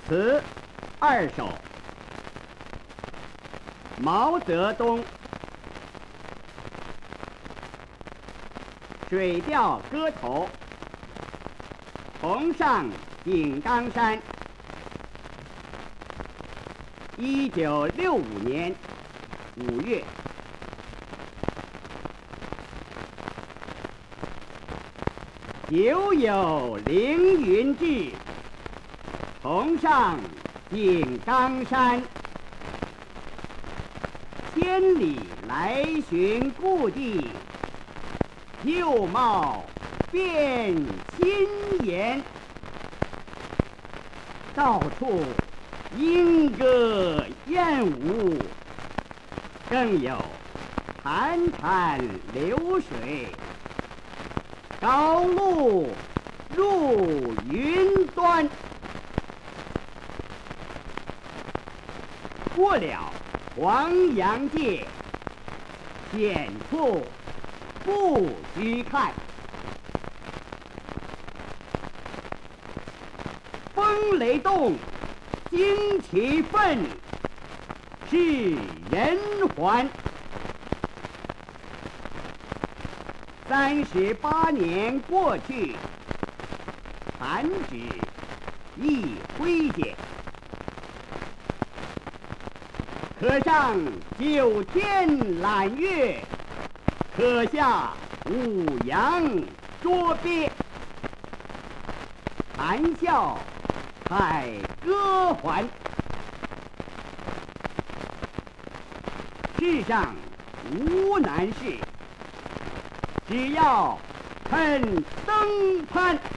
词2首，毛泽东。水调歌头，重上井冈山。1965年5月。久有凌云志，重上井冈山。千里来寻故地，旧貌变新颜。到处莺歌燕舞，更有潺潺流水，高路入云端。过了黄杨界，险处不须看。风雷动，旌旗奋，是人寰。38年过去，弹指一挥间。可上9天揽月，可下5洋捉鳖。谈笑海歌还，世上无难事，只要肯登攀。